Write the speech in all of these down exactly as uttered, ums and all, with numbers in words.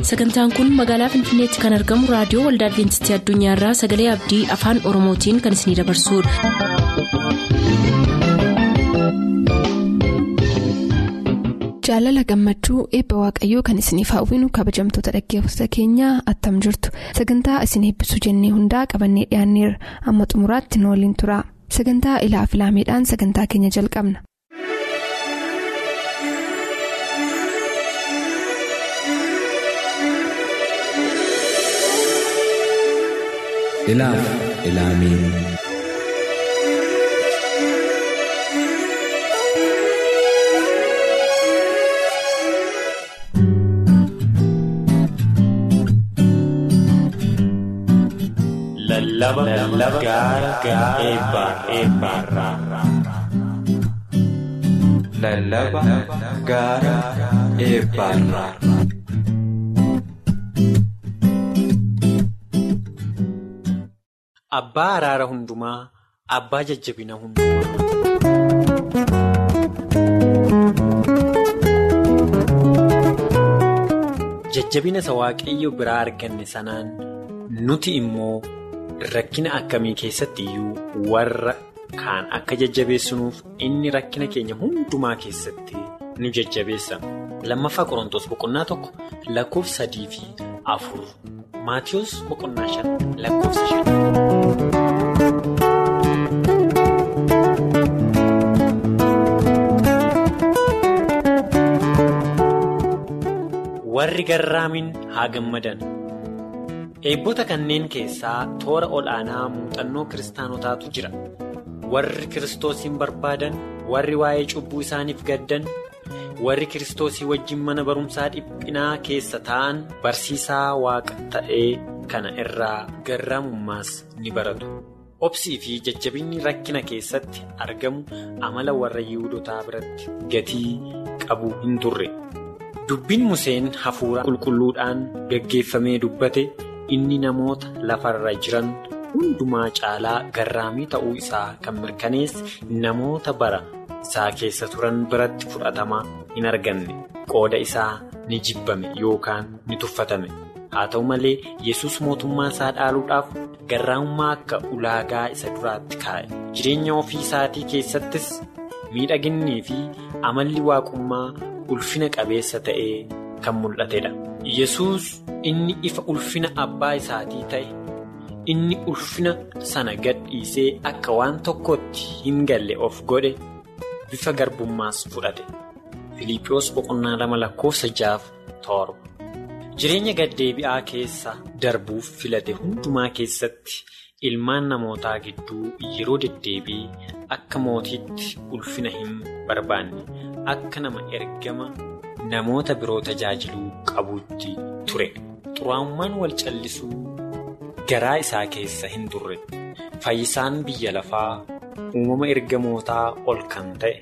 Sagantaan kun magaalaa Finfinneetti kan argamu raadiyoo Waldaa Adwiintistii Addunyaarraa Sagalee Abdii Afaan Oromootiin kan isinidabarsudha. Jaalala gammachuu eebba waaqayyoo kan isiniif hawwinu kabajamtoota dhaggeeffattoota keenyaa attam jirtu. Sagantaa isin eebbisuu jennee hundaa qabannee dhiyaanneerra. Amma xumuraatti nu waliin tura. Sagantaa ilaa filaameedhaan sagantaa keenya jalqabna. Ilaaf ilaamee lallaba lallaba gaara gaara eebbaa eebbaarraa lallaba gaara eebbaarraa. Abbaa araara hundumaa, abbaa jajjabina hundumaa. Jajjabina isa waaqayyo biraa arganne sanaan nuti immoo rakkina akkamii keessatti iyyuu warra kaan akka jajjabeessinuuf inni rakkina keenya hundumaa keessatti nu jajjabeessa. Lammaffaa Qorontos boqonnaa tokko lakkoofsa sadii fi afur. Maatiyos boqonnaa shan lakkoofsa shan. Warri garraamin haa gammadan. Eebboota kanneen keessaa toora ol'aanaa muuxannoo kiristaanotaatu jira. Warri Kiristoosiin barbaadan, warri waa'ee cubbuu isaaniif gaddan, warri Kiristoosii wajjin mana barumsaa dhiphinaa keessa taa'an barsiisaa waaqa ta'ee kana irraa garraamummaas ni baratu. Obsii fi jajjabinni rakkina keessatti argamu amala warra Yihuudootaa biratti gatii qabu hin turre. Dubbiin Museen hafuura qulqulluudhaan gaggeeffamee dubbate inni namoota lafarra jiran hundumaa caalaa garraamii ta'uu isaa kan mirkaneesse namoota bara isaa keessa turan biratti fudhatama hin arganne. Qooda isaa ni jibbame yookaan ni tuffatame. Haa ta'u malee Yesus mootummaa isaa dhaaluudhaaf garraamummaa akka ulaagaa isa duraatti kaa'e. Jireenya ofii isaatii keessattis miidhaginnii fi amalli waaqummaa ulfina qabeessa ta'ee kan mul'atedha. Yesus inni ifa ulfina abbaa isaatii ta'e, inni ulfina sana gadhiisee akka waan tokkotti hin galle of godhe bifa garbummaas fudhate. Filiiphoos boqonnaa lama lakkoofsa jaaf torba. Jireenya gaddeebi'aa keessa darbuuf filate hundumaa keessatti ilmaan namootaa gidduu yeroo deddeebii akka mootiitti ulfina hin barbaanne, akka nama ergama namoota biroo tajaajiluu qabuutti ture. Xuraa'ummaan wal callisuu garaa isaa keessa hin turre. Fayyisaan biyya lafaa uumama ergamootaa ol kan ta'e,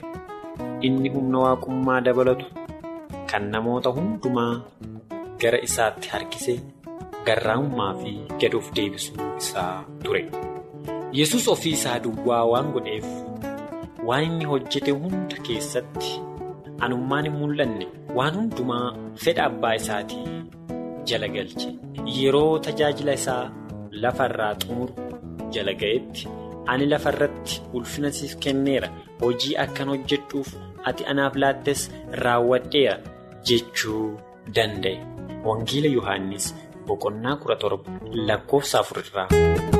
inni humna waaqummaa dabalatu kan namoota hundumaa gara isaatti harkise garraamummaa fi gad of deebisuu isaa ture. Yesus ofii isaa duwwaa waan godheef waan inni hojjete hunda keessatti anummaan hin mul'anne waan hundumaa fedha abbaa isaatii jala galche. Yeroo tajaajila isaa lafarraa xumuru jala ga'etti ani lafarratti ulfina siif kenneera, hojii akkan hojjedhuuf ati anaaf laattes raawwadheera jechuu danda'e. Wangeela Yohaannis boqonnaa kudha torba lakkoofsa afur irraa.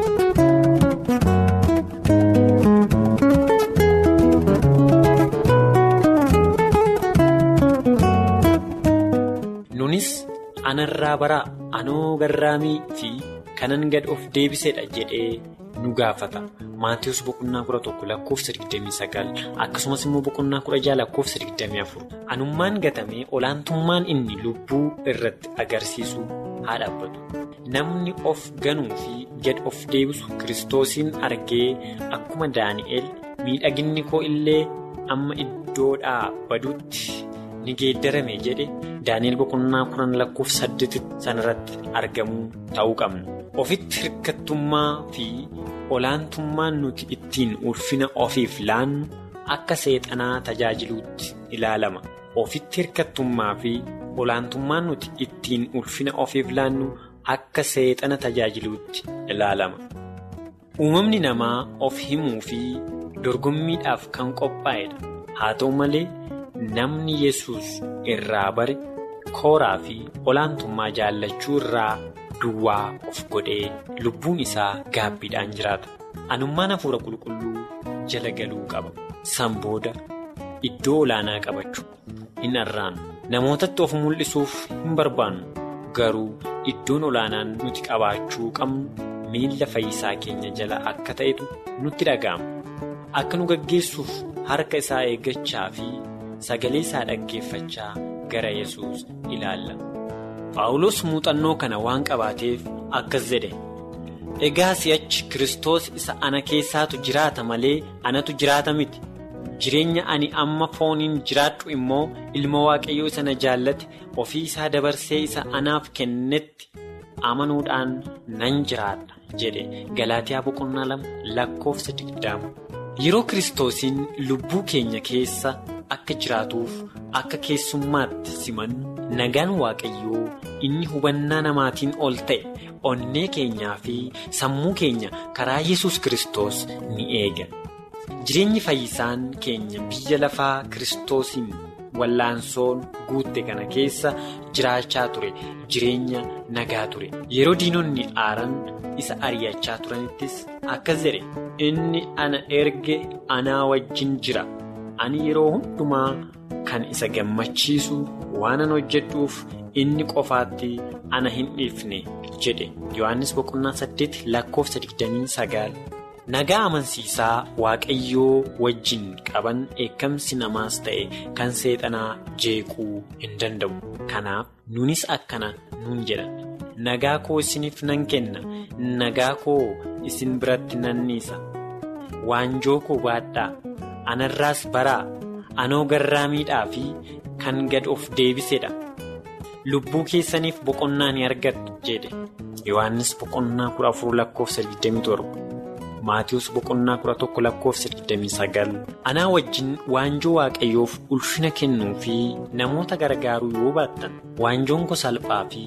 Nunis anarraa baraa anoo garraamii fi kanan gad of deebisedha jedhee nu gaafata. Maatiyos boqonnaa kudha tokko lakkoofsa digdamii sagal akkasumas immoo boqonnaa kudha jaha lakkoofsa digdamii afur. Anummaan gatamee olaantummaan inni lubbuu irratti agarsiisu haa dhaabbatu. Namni of ganuu fi gad of deebisu Kiristoosiin argee akkuma Daani'el miidhaginni koo illee amma iddoodhaa badutti ni geeddarame jedhe Daani'el boqonnaa kudhan lakkoofsa saddeet sanarratti argamuu ta'uu qabna. Ofitti hirkattummaa fi olaantummaan nuti ittiin ulfina ofiif laannu akka seexanaa tajaajiluutti ilaalama. Ofitti hirkattummaa fi olaantummaan nuti ittiin ulfina ofiif laannu akka seexana tajaajiluutti ilaalama. Uumamni namaa of himuu fi dorgommiidhaaf kan qophaa'edha. Haa ta'u malee namni Yesuus irraa bare kooraa fi olaantummaa jaallachuu irraa duwwaa of godhee lubbuun isaa gaabbiidhaan jiraata. Anummaan hafuura qulqulluu jala galuu qaba. San booda iddoo olaanaa qabachuu hin arraannu. Namootatti of mul'isuuf hin barbaannu. Garuu iddoon olaanaan nuti qabaachuu qabnu miilla fayyisaa keenya jala akka ta'etu nutti dhaga'ama. Akka nu gaggeessuuf harka isaa eeggachaa fi sagalee isaa dhaggeeffachaa gara Yesuus ilaalla. Phaawulos muuxannoo kana waan qabaateef akkas jedhe. Egaa si'achi Kiristoos isa ana keessaatu jiraata malee anatu jiraata miti. Jireenya ani amma fooniin jiraadhu immoo ilma Waaqayyoo isa na jaallate ofii isaa dabarsee isa anaaf kennetti amanuudhaan nan jiraadha jedhe. Galaatiyaa boqonnaa lama lakkoofsa digdama. Yeroo Kiristoosiin lubbuu keenya keessa akka jiraatuuf akka keessummaatti simannu nagaan Waaqayyoo inni hubannaa namaatiin ol ta'e onnee keenyaa fi sammuu keenya karaa Yesuus Kiristoos ni eega. Jireenyi fayyisaan keenya biyya lafaa Kiristoosiin wallaansoon guutte kana keessa jiraachaa ture jireenya nagaa ture. Yeroo diinonni aaran isa ari'achaa turanittis akkas jedhe. Inni ana erge anaa wajjin jira. Ani yeroo hundumaa kan isa gammachiisu waanan hojjedhuuf inni qofaatti ana hin dhiifne jedhe. Yohaannis boqonnaa saddeet lakkoofsa digdamii sagal. Nagaa amansiisaa Waaqayyoo wajjin qaban eekamsi namaas ta'e kan seexanaa jeequu hin danda'u. Kanaaf nunis akkana nuun jedha. Nagaa koo isiniif nan kenna. Nagaa koo isin biratti nan dhiisa. Waanjoo koo baadhaa. Anarraas baraa. Anoo garraamiidhaa fi kan gad of deebisedha. Lubbuu keessaniif boqonnaa ni argattu jedhe. Yohaannis boqonnaa kudha afur lakkoofsa digdamii torba. Maatiyus boqonnaa kudha tokko lakkoofsa digdamii sagal. Anaa wajjin waanjoo Waaqayyoof ulfina kennuu fi namoota gargaaruu yoo baattan waanjoon koo salphaa fi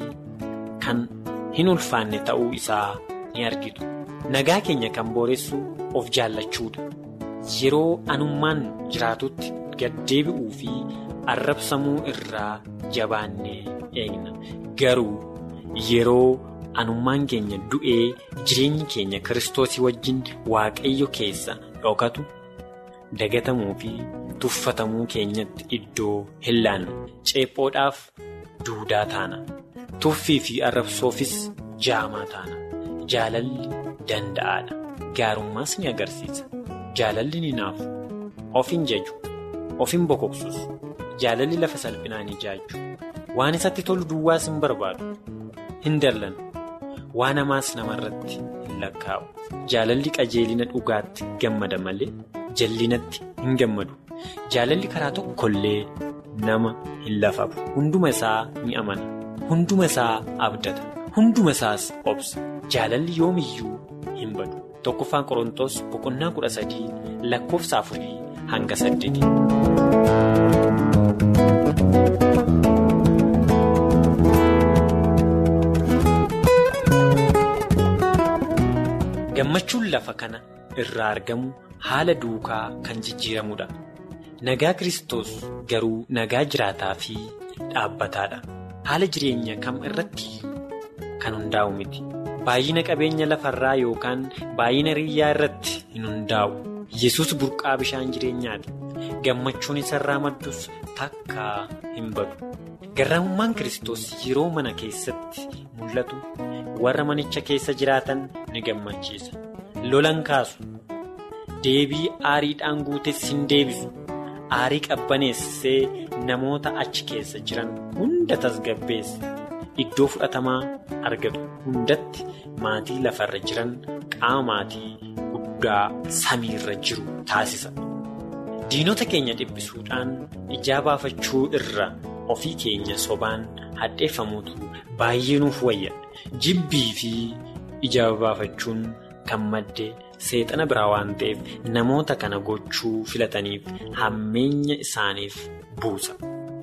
kan hin ulfaanne ta'uu isaa ni argitu. Nagaa keenya kan booressu of jaallachuudha. Yeroo anummaan jiraatutti gaddeebi'uu fi arrabsamuu irraa jabaannee eegna. Garuu yeroo anummaan keenya du'ee jireenyi keenya Kiristoosii wajjin Waaqayyo keessa dhokatu dagatamuu fi tuffatamuu keenyatti iddoo hin laannu. Ceephoodhaaf duudaa taana. Tuffii fi arrabsoofis jaamaa taana. Jaalalli danda'aadha. Gaarummaas ni agarsiisa. Jaalalli ni naafu. Of hin jaju. Of hin bokoksus. Jaalalli lafa salphinaan ijaaju. Waan isatti tolu duwwaas hin barbaadu. Hin dallan. Waan hamaas namarratti hin lakkaa'u. Jaalalli qajeelina dhugaatti gammada malee jallinatti hin gammadu. Jaalalli karaa tokkollee nama hin lafafu. Hunduma isaa ni amana. Hunduma isaa abdata. Hunduma isaas obsa. Jaalalli yoomiyyuu hin badu. Tokkoffaan Qorontos boqonnaa kudha sadii lakkoofsa afurii hanga saddeeti. Gammachuun lafa kana irraa argamu haala duukaa kan jijjiiramudha. Nagaa Kiristoos garuu nagaa jiraataa fi dhaabbataadha. Haala jireenya kam irratti kan hundaa'u miti. Baay'ina qabeenya lafarraa yookaan baay'ina riyyaa irratti hin hundaa'u. Yesuus burqaa bishaan jireenyaati. Gammachuun isarraa maddus takka hin badu. Garraamummaan Kiristoos yeroo mana keessatti mul'atu warra manicha keessa jiraatan ni gammachiisa. Lolan kaasu. Deebii aariidhaan guutes hin deebisu. Aarii qabbaneessee namoota achi keessa jiran hunda tasgabbeessa. Iddoo fudhatamaa argatu hundatti maatii lafarra jiran qaama maatii guddaa samiirra jiru taasisa. Diinota keenya dhibbisuudhaan ijaa baafachuu irra ofii keenya sobaan hadheeffamuutu baay'ee nuuf wayya. Jibbii fi ijaa baafachuun kan madde seexana biraa waan ta'eef namoota kana gochuu filataniif hammeenya isaaniif buusa.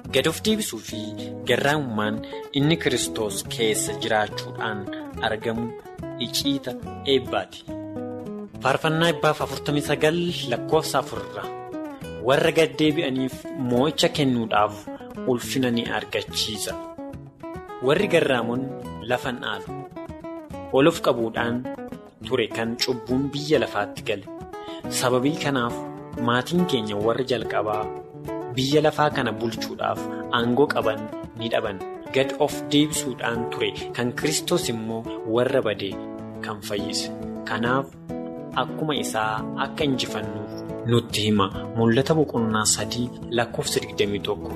gad of deebisuu fi garraamummaan inni Kiristoos keessa jiraachuudhaan argamu iciita eebbaati. Faarfannaa eebbaaf afurtamii sagal lakkoofsa afurraa warra gad deebi'aniif moo'icha kennuudhaaf ulfina ni argachiisa. Warri garraamoon lafan dhaalu olof qabuudhaan ture kan cubbuun biyya lafaatti gale. Sababii kanaaf maatiin keenya warri jalqabaa biyya lafaa kana bulchuudhaaf aangoo qaban ni dhaban. Gad of deebisuudhaan ture kan Kiristoos immoo warra badee kan fayyise. Kanaaf akkuma isaa akka injifannuuf nutti hima. Mul'ata boqonnaa sadii lakkoofsa digdamii tokko.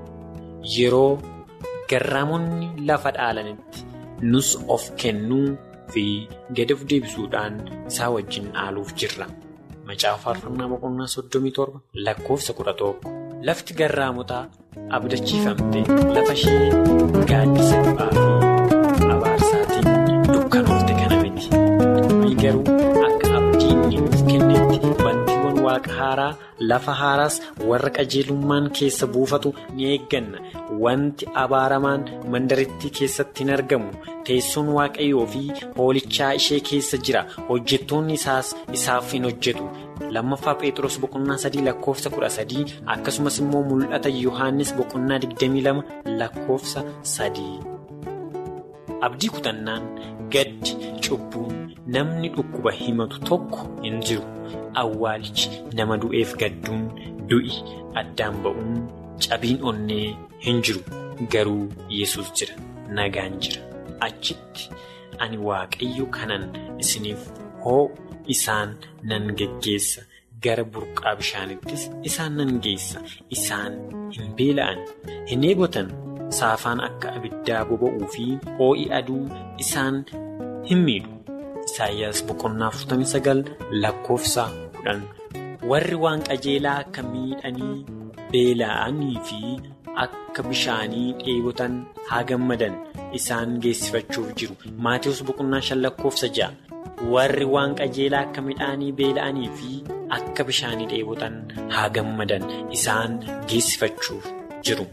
Yeroo garraamonni lafa dhaalanitti nus of kennuu fi gad of deebisuudhaan isaa wajjin dhaaluuf jirra. Macaafa faarfannaa boqonnaa soddomii torba lakkoofsa kudha tokko. Lafti garraamotaa abdachiifamte lafa ishee gaaddisa du'aa fi abaarsaatiin dukkanoofte kana miti. Ni garuu akka abdiin nuuf kennetti bantiiwwan waaqa haaraa lafa haaraas warra qajeelummaan keessa buufatu ni eegganna. Wanti abaaramaan mandarittii keessatti hin argamu. Teessoon waaqayyoo fi hoolichaa ishee keessa jira. Hojjettoonni isaas isaaf hin hojjetu. Lammaffaa Phexros boqonnaa sadii lakkoofsa kudha sadii akkasumas immoo mul'ata Yohaannis boqonnaa digdamii lama lakkoofsa sadii. Abdii kutannaan gaddi cubbuun namni dhukkuba himatu tokko hin jiru. Awwaalichi nama du'eef gadduun du'i addaan ba'uun cabiin onnee hin jiru. Garuu Yesuus jira, nagaan jira. Achitti ani waaqayyo kanan isiniif hoo isaan nan geggeessa gara burqaa bishaanittis isaan nan geessa. Isaan hin beela'an, hin eebotan, saafaan akka abiddaa boba'uu fi hoo'i aduu isaan hin miidhu. Isaayyaas boqonnaa afurtamii sagal lakkoofsa kudhan. Warri waan qajeelaa akka miidhanii beela'anii fi akka bishaanii dheebotan haa gammadan isaan geessifachuuf jiru. Maatewos boqonnaa shan lakkoofsa ja'a. Warri waan qajeelaa akka midhaanii beela'anii fi akka bishaanii dheebotan haa gammadan isaan geessifachuuf jiru.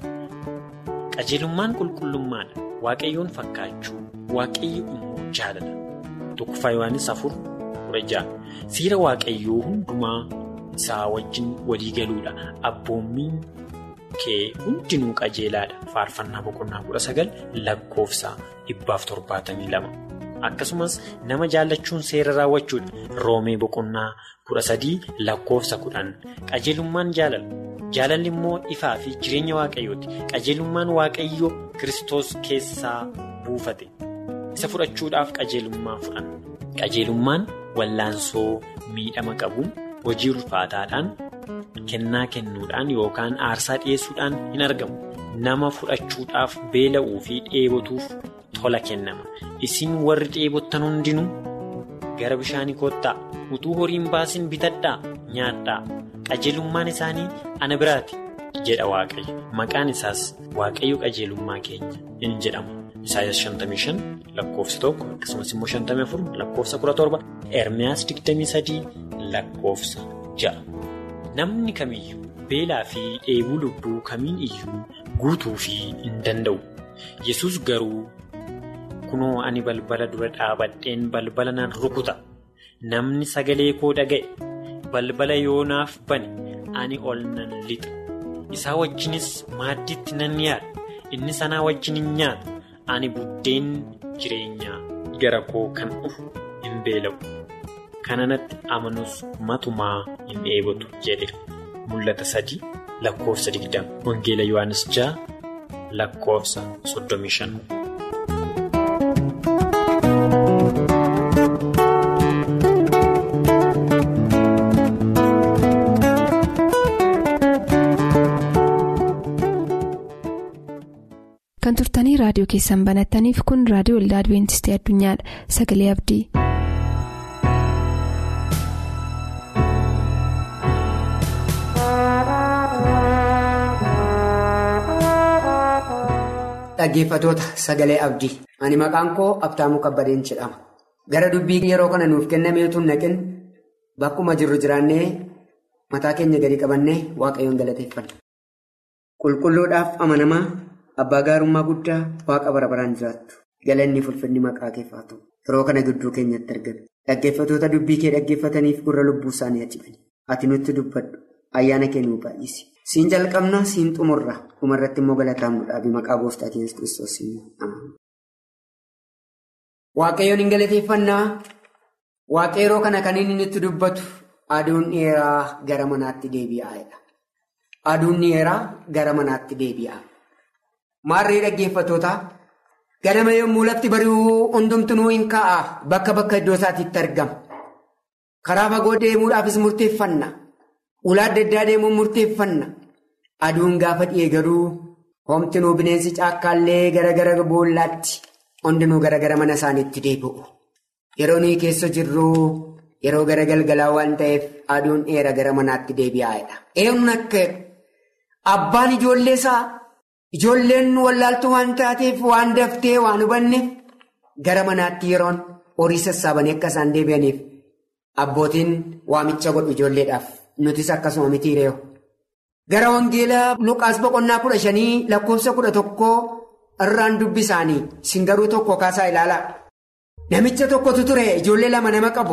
Qajeelummaan qulqullummaadha. Waaqayyoon fakkaachuu, waaqayyo immoo jaalala. Tokkoffaa Yohaannis afur kudha ja'a. Seera waaqayyoo hundumaa isaa wajjin walii galuudha. Abboommiin kee hundinuu qajeelaadha. Faarfannaa boqonnaa kudha sagal lakkoofsa dhibbaaf torbaatamii lama. Akkasumas nama jaallachuun seera raawwachuudha. Roomee boqonnaa kudha sadii lakkoofsa kudhan. Qajeelummaan jaalala. Jaalalli immoo ifaa fi jireenya waaqayyooti. Qajeelummaan waaqayyoo Kiristoos keessaa buufate. Isa fudhachuudhaaf qajeelummaa fudhanna. Qajeelummaan wallaansoo miidhama qabuun hojii ulfaataadhaan kennaa kennuudhaan yookaan aarsaa dhiyeessuudhaan hin argamu. Nama fudhachuudhaaf beela'uu fi dheebotuuf tola kennama. Isin warri dheebottan hundinuu gara bishaanii kottaa, utuu horiin baasin bitadhaa nyaadhaa. Qajeelummaan isaanii ana biraati jedha Waaqayyo. Maqaan isaas Waaqayyo qajeelummaa keenya in jedhama. Isaayyaas shantamii shan lakkoofsa tokko akkasumas immoo shantamii afur lakkoofsa kudha torba. Ermiyaas digdamii sadii lakkoofsa ja'a. Namni kamiyyuu beelaa fi dheebuu lubbuu kamiin iyyuu guutuu fi hin danda'u. Yesuus garuu kunoo ani balbala dura dhaabadheen balbala nan rukuta. Namni sagalee koo dhaga'e balbala yoonaaf bane ani ol nan lixa. Isaa wajjinis maaddiitti nan yaada. Inni sanaa wajjin hin nyaata. Ani buddeen jireenyaa gara koo kan dhufu hin beela'u. Kananatti amanus matumaa hin dheebotu jedhe. Mul'ata sadii lakkoofsa digdama. Wangeela Yohaannis ja'a lakkoofsa soddomii shan. Kan turtanii raadiyoo keessan banattaniif kun raadiyoo Waldaa Adwiintistii Addunyaadha. Sagalee Abdii. Dhaggeeffatoota Sagalee Abdii. Ani maqaan koo Abtaamuu Kabbadeen jedhama. Gara dubbii yeroo kana nuuf kennameetu naqin bakkuma jirru jiraannee mataa keenya gadi qabannee Waaqayyoon galateeffanna. qulqulluudhaaf amanamaa, abbaa gaarummaa guddaa, waaqa bara baraan jiraattu. Galanni fulfinni maqaa keef haa ta'u. Yeroo kana gidduu keenyatti argame. Dhaggeeffatoota dubbii kee dhaggeeffataniif gurra lubbuu isaanii ajibani. Ati nutti dubbadhu. Ayyaana kee nuu baay'isi. Siin jalqabna, siin xumurra. Dhumarratti immoo galataamnu dhaabi maqaa gooftaa keenya Kiristoos immoo. Waaqayyoon hin galateeffannaa. Waaqa yeroo kana kan inni nutti dubbatu aduun dheeraa gara manaatti deebi'aadha. Aduun dheeraa gara manaatti deebi'a. Maarree dhaggeeffatoota ganama yommuu lafti bari'uu hundumtuu hin ka'a. Bakka bakka iddoo isaatiitti argama. Karaa fagoo deemuudhaafis murteeffanna. Ulaa adda addaa deemuun murteeffanna. Aduun gaafa dhi'ee garuu homtinuu bineensi caakkaallee gara gara boollaatti hundinuu gara gara mana isaaniitti deebi'u. Yeroo nuyi keessa jirru yeroo gara galgalaa waan ta'eef aduun dheera gara manaatti deebi'aadha. Eenyuun akka abbaan ijoollee isaa ijoolleen wallaaltuu waan taateef waan daftee waan hubanneef gara manaatti yeroon horii sassaabanii akka isaan deebi'aniif abbootiin waamicha godhu ijoolleedhaaf. Nutis akkasuma miti reewu. Gara wangeelaa Luqaas boqonnaa kudha shanii lakkoofsa kudha tokkoo irraan dubbi isaanii isin garuu tokko kaasaa ilaalaa. Namicha tokkotu ture ijoollee lama nama qabu.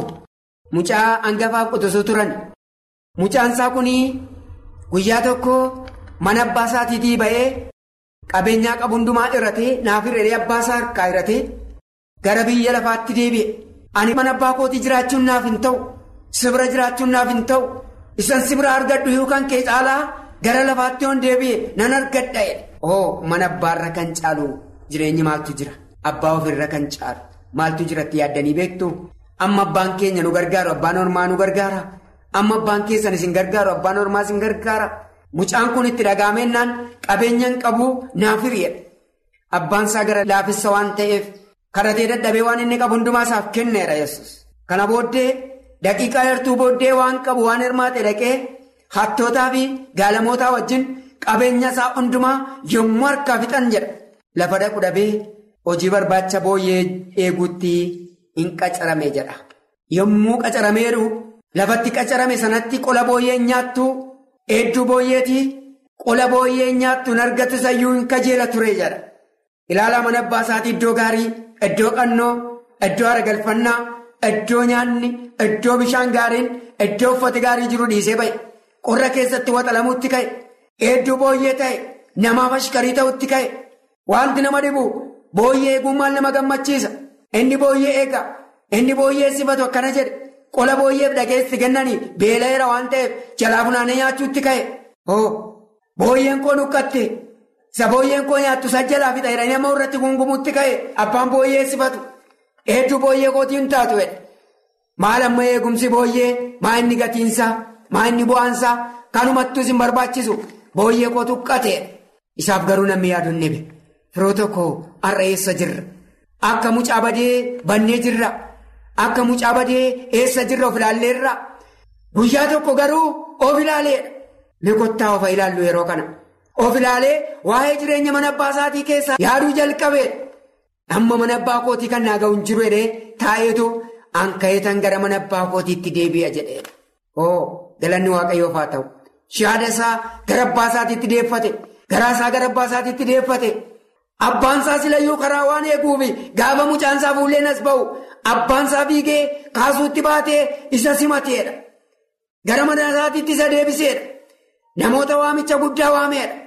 Mucaa hangafaaf qotisoo turan. Mucaan isaa kunii guyyaa tokko mana abbaa isaatiitii ba'ee qabeenyaa qabu hundumaa hiratee naaf hir'ee abbaa isaa harkaa hiratee gara biyya lafaatti deebi'e. Ani mana abbaa kootii jiraachuun naaf hin ta'u. Sibira jiraachuun naaf hin ta'u. Isan sibira argadhu yookaan kee caalaa gara lafaatti yoon deebi'e nan argadha. Oo mana abbaarra kan caalu jireenyi maaltu jira? Abbaa ofirra kan caalu maaltu jiratti yaaddanii beektu? Amma abbaan keenya nu gargaaru abbaan ormaa nu gargaara. Amma abbaan keessan isin gargaaru abbaan ormaa isin gargaara. Mucaan kun itti dhagaamennaan qabeenyaan qabu naaf hir'e. Abbaan isaa gara laafessa waan ta'eef kadhatee dadhabee waan inni qabu hundumaa isaaf kenneera Yesuus. Kana booddee daqiiqaa yartuu booddee waan qabu waan hirmaate dhaqee hattootaa fi gaalamootaa wajjin qabeenya isaa hundumaa yommuu harkaa fixan jedha. Lafa dhaqu dhabee hojii barbaacha booyyee eeguutti hin qacarame jedha. Yommuu qacarameeru lafatti qacarame sanatti qola booyyee nyaattu hedduu booyyeeti qola booyyee nyaattu hin argatu sayyuu hin kajeela ture jedha. Ilaalaa mana abbaa isaatii iddoo gaarii, iddoo qannoo, iddoo haragalfannaa, iddoo nyaanni, iddoo bishaan gaariin, iddoo uffati gaarii jiru dhiisee ba'e. Qorra keessatti waxalamuutti ka'e. Hedduu booyyee ta'e. Namaaf ashkarii ta'utti ka'e. Wanti nama dhibu booyyee eeguun maal nama gammachiisa. Inni booyyee eega. Inni booyyee sifatu akkana jedhe. Qola booyyeef dhageessi kennanii beela'eera waan ta'eef jalaa funaanee nyaachuutti ka'e. Hoo booyyeen koo nuqqatte. Isa booyyeen koo nyaattu sajjalaa fi ta'eera nama irratti gungumuutti ka'e. Abbaan booyyee sifatu. Hedduu booyyee kootii hin taatu jedhe. Maal amma eegumsi booyyee maa inni gatiinsaa maa inni bu'aansaa kanumattus hin barbaachisu booyyee koo tuqqate. Isaaf garuu namni yaadu hin dhibe. Firoota koo har'a eessa jirra? Akka mucaa badee bannee jirra. Akka mucaa badee eessa jirra of ilaalleerra. Guyyaa tokko garuu of ilaaleedha. Ni kottaa ofa ilaallu yeroo kana. Of ilaalee waa'ee jireenya mana abbaa isaatii keessaa yaaduu jalqabeedha. Amma mana abbaa kootii kan naa ga'u hin jiru jedhee taa'eetu hanqayeetan gara mana abbaa kootiitti deebi'a jedheedha. Oo galanni waaqayyoof haa ta'u. Shaada isaa gara abbaa isaatiitti deeffate. Garaa isaa gara abbaa isaatiitti deeffate. Abbaan isaa silayyuu karaa waan eeguufi gaafa mucaan isaa fuulleen as ba'u abbaan isaa fiigee kaasuutti baatee isa simateedha. Gara mana isaatiitti isa deebiseedha. Namoota waamicha guddaa waameedha.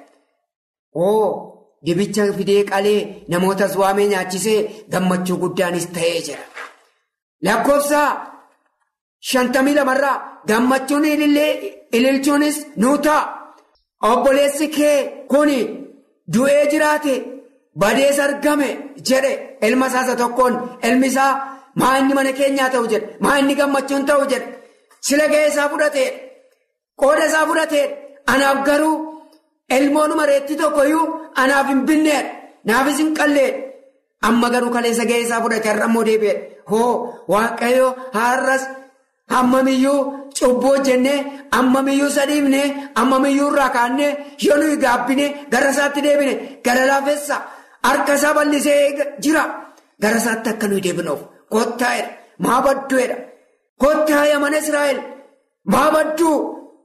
Oo dibicha fidee qalee namootas waamee nyaachisee gammachuu guddaanis ta'ee jira. Lakkoofsa shantamii lamarraa gammachuun ilillee ililchuunis nuu ta'a. Obboleessi kee kuni du'ee jiraate badees argame jedhe ilma isaa tokkoon ilmi isaa maa inni mana keenyaa ta'u jedhe maa inni gammachuun ta'u jedhe sila ga'ee isaa fudhateedha. Qooda isaa fudhateedha. Anaaf garuu ilmoonuma reetti tokkoyyuu anaaf hin binneedha. Naafis hin qalleedha. Amma garuu kaleessa ga'ee isaa fudhate har'a immoo deebi'eedha. Hoo waaqayyo har'as hammamiyyuu cubboo jennee hammamiyyuu sadiifnee hammamiyyuu irraa kaannee yoo nuyi gaabbinee gara isaatti deebine gara laafessa harka isaa bal'isee jira. Gara isaatti akka nuyi deebinuuf kottaa'edha. Maa badduedha. Kottaa'e mana Israa'el maa badduu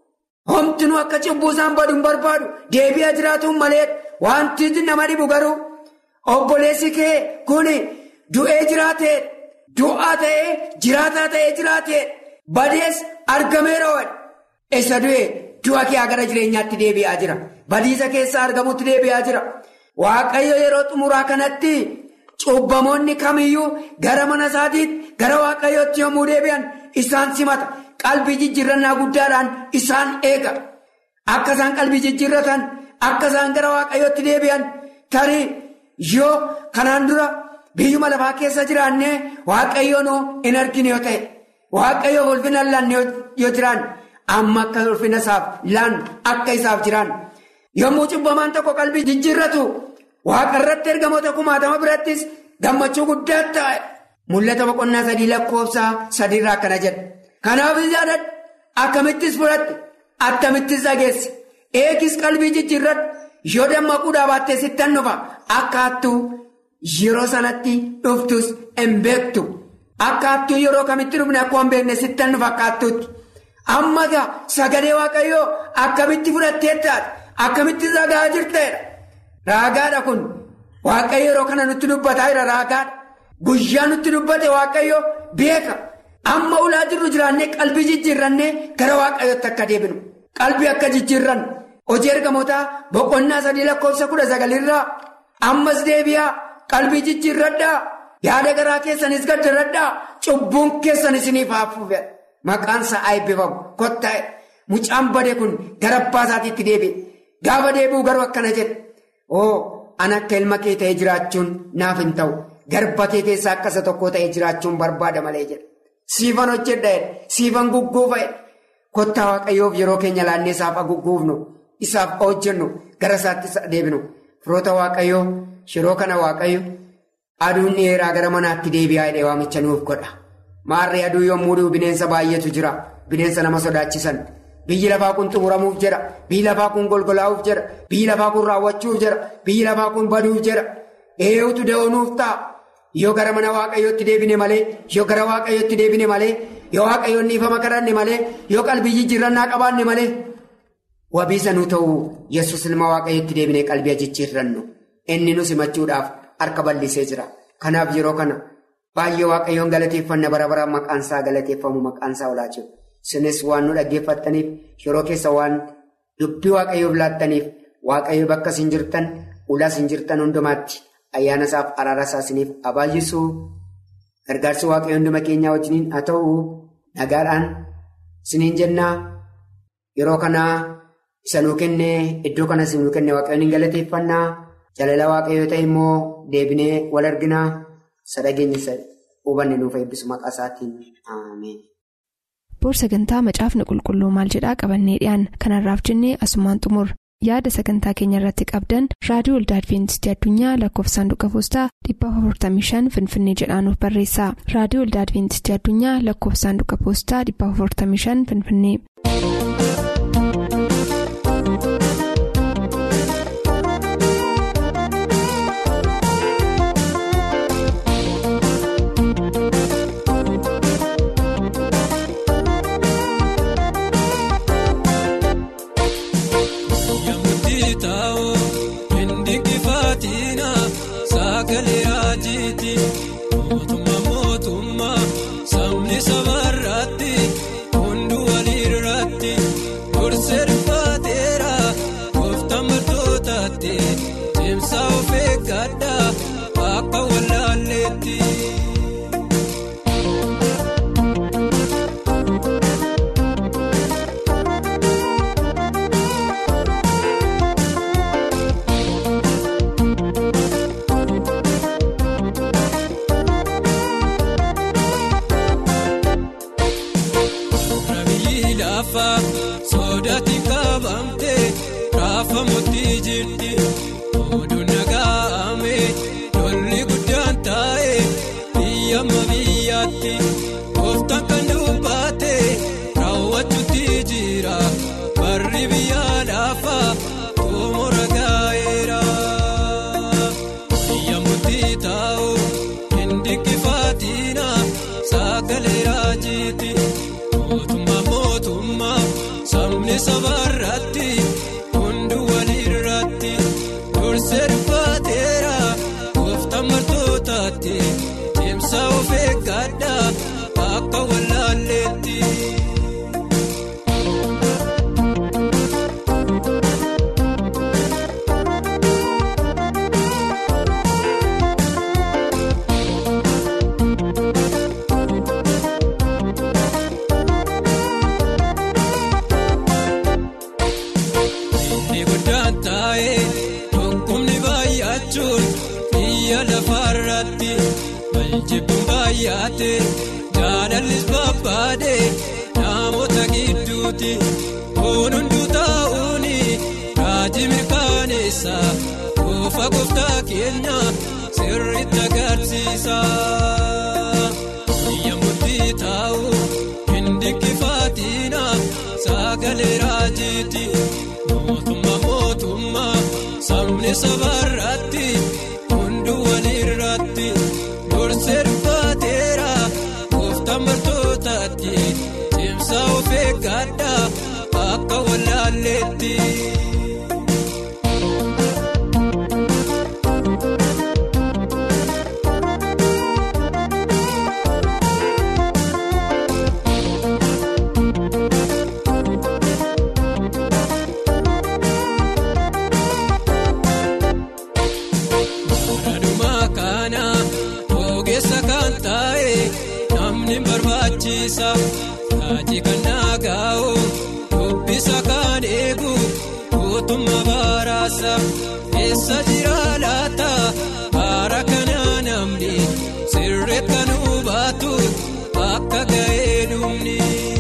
Homtinuu akka cubbuu isaan badu hin barbaadu. Deebi'aa jiraatuun malee wanti nama dhibu garuu obboleessi kee kun du'ee jiraatee du'aa ta'ee jiraataa ta'ee jiraatee badees argameera waan. Isa du'e du'a kee gara jireenyaatti deebi'aa jira. Badiisa keessaa argamutti deebi'aa jira. Waaqayyo yeroo xumuraa kanatti cubbamoonni kamiyyuu gara mana isaatiitti gara waaqayyootti yommuu deebi'an isaan simata. Qalbii jijjiirrannaa guddaadhaan isaan eega. Akka isaan qalbii jijjiirratan akka isaan gara waaqayyootti deebi'an tarii yoo kanaan dura biyyuma lafaa keessa jiraannee waaqayyoon hin argine yoo ta'e waaqayyoo ulfina laanne yoo jiraan amma akka ulfina isaaf laan akka isaaf jiraan yommuu cubbamaan tokko qalbii jijjiirratu waaqarratti ergamoota kumaatama birattis gammachuu guddaa ta'e. Mul'ata boqonnaa sadii lakkoofsa sadiirraa akkana jedha. Kanaaf yaadadhu akkamittis fudhatte akkamittis dhageesse eegis qalbii jijjiirradhu yoo dammaquudhaa baattee sittan dhufa akkaattuu yeroo sanatti dhuftus hin beektu akkaattuu yeroo kamitti dhufne akkuma hin beekne sittan dhufa akkaattuutti amma gaa sagalee waaqayyoo akkamitti fudhattee taate akkamitti ragaa jirteedha. Raagaadha kun waaqayyo yeroo kana nutti dubbataa jira. Raagaadha guyyaa nutti dubbate waaqayyo beeka. Amma ulaa jirru jiraannee qalbii jijjiirrannee gara waaqayyootti akka deebinu qalbii akka jijjiirrannu hojii ergamootaa boqonnaa sadii lakkoofsa kudha sagalirraa ammas deebi'aa qalbii jijjiirradhaa yaada garaa keessanis gaddarradhaa cubbuun keessanis isiniif hafuufe maqaan isaa eebbifamu kottaa'e mucaan bade kun gara abbaa isaatiitti deebi'e gaafa deebi'u garuu akkana jedhe oo ana akka ilma kee ta'ee jiraachuun naaf hin ta'u garba kee keessaa akka isa tokko ta'ee jiraachuun barbaada malee jedhe. Siifan hojjedha siifan gugguufa kottaa waaqayyoof yeroo keenya laannee isaaf gugguufnu isaaf hojjennu gara isaatti deebinu firoota waaqayyoo yeroo kana waaqayyo aduun dheeraa gara manaatti deebi'aa hidhee waamicha nuuf godha. Maarree aduu yommuu dhi'u bineensa baay'eetu jira bineensa nama sodaachisan biyyi lafaa kun xumuramuuf jedha biyyi lafaa kun golgolaa'uuf jedha biyyi lafaa kun raawwachuuf jedha biyyi lafaa kun baduuf jedha eeyuutu da'oonuuf ta'a. Yoo gara mana waaqayyootti deebine malee yoo gara waaqayyootti deebine malee yoo waaqayyoon dhiifama kadhanne malee yoo qalbii jijjiirrannaa qabaanne malee wabiisa nu ta'uu Yesuus ilma waaqayyootti deebine qalbii jijjiirrannu inni nu simachuudhaaf harka bal'isee jira. Kanaaf yeroo kana baay'ee waaqayyoon galateeffanna bara baraan maqaan isaa galateeffamu maqaan isaa olaa jiru. Isinis waan nu dhaggeeffattaniif yeroo keessa waan dubbii waaqayyoof laattaniif waaqayyo bakka isin jirtan ulaa isin jirtan hundumaatti. Ayyaana isaaf araara isaa isiniif abaayyisu gargaarsi waaqayyo hunduma keenyaa wajjiniin haa ta'u nagaadhaan isiniin jennaa yeroo kanaa isa nuu kennee iddoo kanas nuu kennee waaqayyoon hin galateeffannaa jaalala waaqayyoo ta'e immoo deebinee wal arginaa isa dhageenye hubanne nuuf eebbisu maqaa isaatiin ameen. Boor sagantaa macaafni qulqulluu maal jedhaa qabannee dhiyaan kanarraaf jennee asumaan xumur. Yaada sagantaa keenya irratti qabdan raadiyoo waldaa Adwiintistii addunyaa lakkoofsa saanduqa poostaa dhibba afurtamii shan Finfinnee jedhaanuuf barreessa. Raadiyoo waldaa Adwiintistii addunyaa lakkoofsa saanduqa poostaa dhibba afurtamii shan Finfinnee. Mootummaa mootummaa sabni sabni sabarratti hundi walirratti dursee dubbateera gooftaan martootaatti cimsa of eeggadha akka wallaalleetti. Jibbuun baay'ate jaalallis babbaade namoota gidduuti kun hunduu taa'uuni raajii mirkaneessa goofa gooftaa keenya sirriitti agarsiisa. Yemmuutti taa'u hin dinqifaatina sagalee raajiiti mootummaa mootummaa sabni sabarratti hunduu walirratti. Serbateera gooftaan martootaatti cimsa of eeggadha akka wallaalleetti. Kaji kan naagaa'u dubbisa kan eegu gootummaa baraasa keessa jira laata bara kana namni sirreet kan hubatu akka ga'ee dhumni.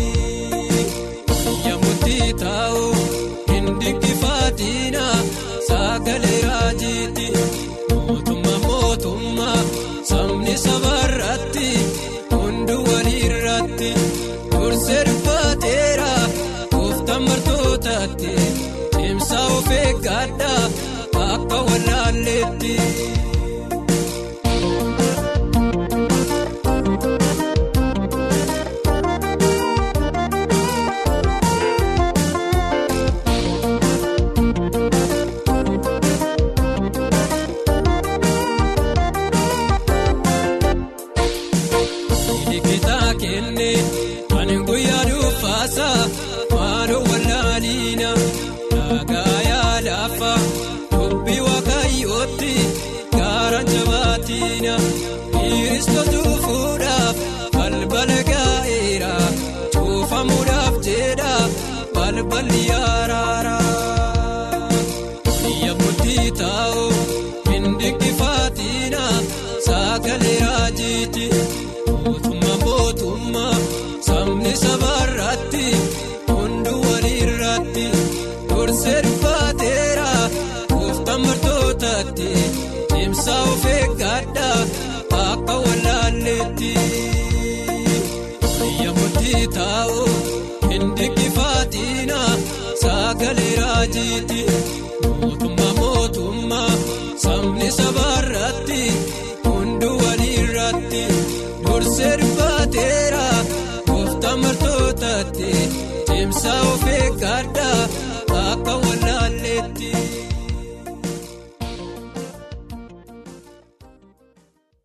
Yemmuutti taa'u hin dinqifaatina sagalee raajiiti mootummaa mootummaa sabni sabarratti. Serbateera gooftaan martootaatti cimsa of eeggadha akka wallaalleetti. Balballi araara yemmuutti taa'u hin dinqifaatina sagalee raajiiti mootummaa mootummaa sabni sabarratti hundi walirratti dursee dubbateera gooftaan martootaatti cimsa of eeggadha akka wallaalleetti. Yemmuutti taa'u hin dinqifaatina sagalee raajiiti mootummaa mootummaa sabni sabarratti hundi walirratti dursee dubbateera gooftaan martootaatti cimsa of eeggadha.